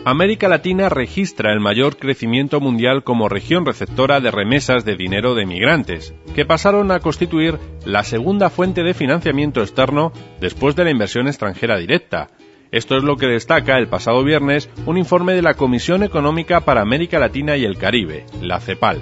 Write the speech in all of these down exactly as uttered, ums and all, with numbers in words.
América Latina registra el mayor crecimiento mundial como región receptora de remesas de dinero de migrantes, que pasaron a constituir la segunda fuente de financiamiento externo después de la inversión extranjera directa. Esto es lo que destaca el pasado viernes un informe de la Comisión Económica para América Latina y el Caribe, la CEPAL.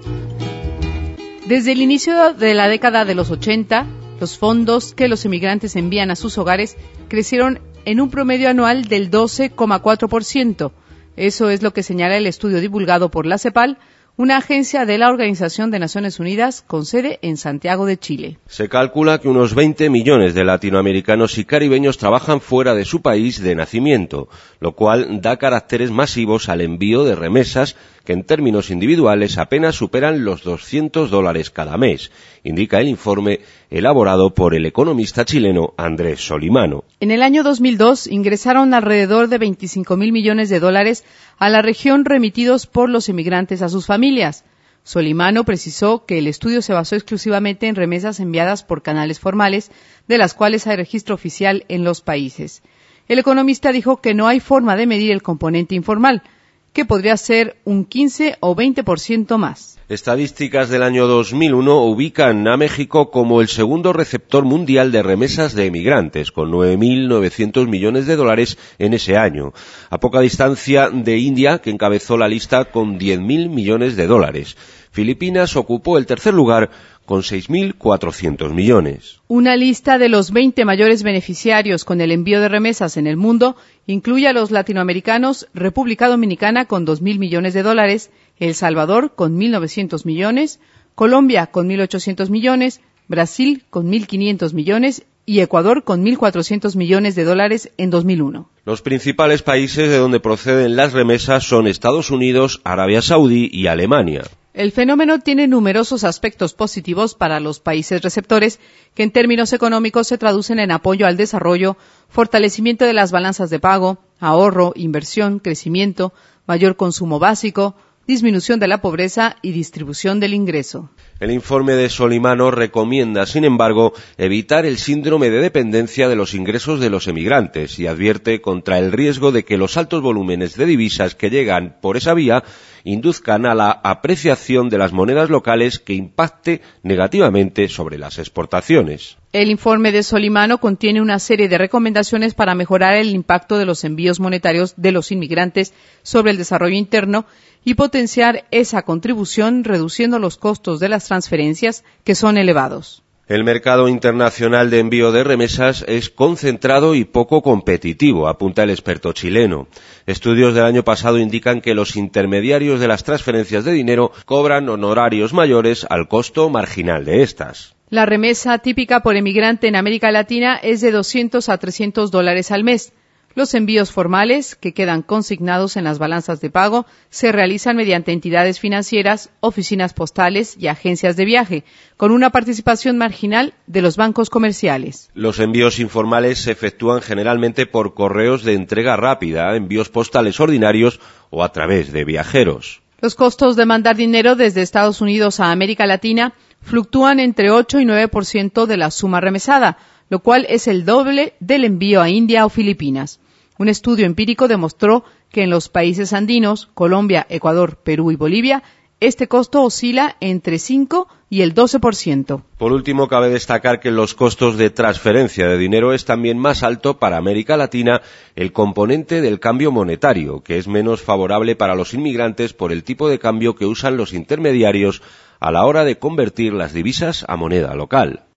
Desde el inicio de la década de los ochenta, los fondos que los inmigrantes envían a sus hogares crecieron en un promedio anual del doce coma cuatro por ciento. Eso es lo que señala el estudio divulgado por la CEPAL, una agencia de la Organización de Naciones Unidas con sede en Santiago de Chile. Se calcula que unos veinte millones de latinoamericanos y caribeños trabajan fuera de su país de nacimiento, lo cual da caracteres masivos al envío de remesas que en términos individuales apenas superan los doscientos dólares cada mes, indica el informe elaborado por el economista chileno Andrés Solimano. En el año dos mil dos ingresaron alrededor de veinticinco mil millones de dólares a la región remitidos por los inmigrantes a sus familias. Solimano precisó que el estudio se basó exclusivamente en remesas enviadas por canales formales, de las cuales hay registro oficial en los países. El economista dijo que no hay forma de medir el componente informal, que podría ser un quince o veinte por ciento más. Estadísticas del año dos mil uno ubican a México como el segundo receptor mundial de remesas de emigrantes, con nueve mil novecientos millones de dólares en ese año, a poca distancia de India, que encabezó la lista con diez mil millones de dólares. Filipinas ocupó el tercer lugar con seis mil cuatrocientos millones. Una lista de los veinte mayores beneficiarios con el envío de remesas en el mundo incluye a los latinoamericanos, República Dominicana con dos mil millones de dólares, El Salvador con mil novecientos millones, Colombia con mil ochocientos millones, Brasil con mil quinientos millones y Ecuador con mil cuatrocientos millones de dólares en dos mil uno. Los principales países de donde proceden las remesas son Estados Unidos, Arabia Saudí y Alemania. El fenómeno tiene numerosos aspectos positivos para los países receptores, que en términos económicos se traducen en apoyo al desarrollo, fortalecimiento de las balanzas de pago, ahorro, inversión, crecimiento, mayor consumo básico, disminución de la pobreza y distribución del ingreso. El informe de Solimano recomienda, sin embargo, evitar el síndrome de dependencia de los ingresos de los emigrantes y advierte contra el riesgo de que los altos volúmenes de divisas que llegan por esa vía induzcan a la apreciación de las monedas locales que impacte negativamente sobre las exportaciones. El informe de Solimano contiene una serie de recomendaciones para mejorar el impacto de los envíos monetarios de los inmigrantes sobre el desarrollo interno y potenciar esa contribución reduciendo los costos de las transferencias, que son elevados. El mercado internacional de envío de remesas es concentrado y poco competitivo, apunta el experto chileno. Estudios del año pasado indican que los intermediarios de las transferencias de dinero cobran honorarios mayores al costo marginal de estas. La remesa típica por emigrante en América Latina es de doscientos a trescientos dólares al mes. Los envíos formales, que quedan consignados en las balanzas de pago, se realizan mediante entidades financieras, oficinas postales y agencias de viaje, con una participación marginal de los bancos comerciales. Los envíos informales se efectúan generalmente por correos de entrega rápida, envíos postales ordinarios o a través de viajeros. Los costos de mandar dinero desde Estados Unidos a América Latina fluctúan entre ocho y nueve por ciento de la suma remesada, lo cual es el doble del envío a India o Filipinas. Un estudio empírico demostró que en los países andinos, Colombia, Ecuador, Perú y Bolivia, este costo oscila entre cinco y el doce por ciento. Por último, cabe destacar que los costos de transferencia de dinero es también más alto para América Latina el componente del cambio monetario, que es menos favorable para los inmigrantes por el tipo de cambio que usan los intermediarios a la hora de convertir las divisas a moneda local.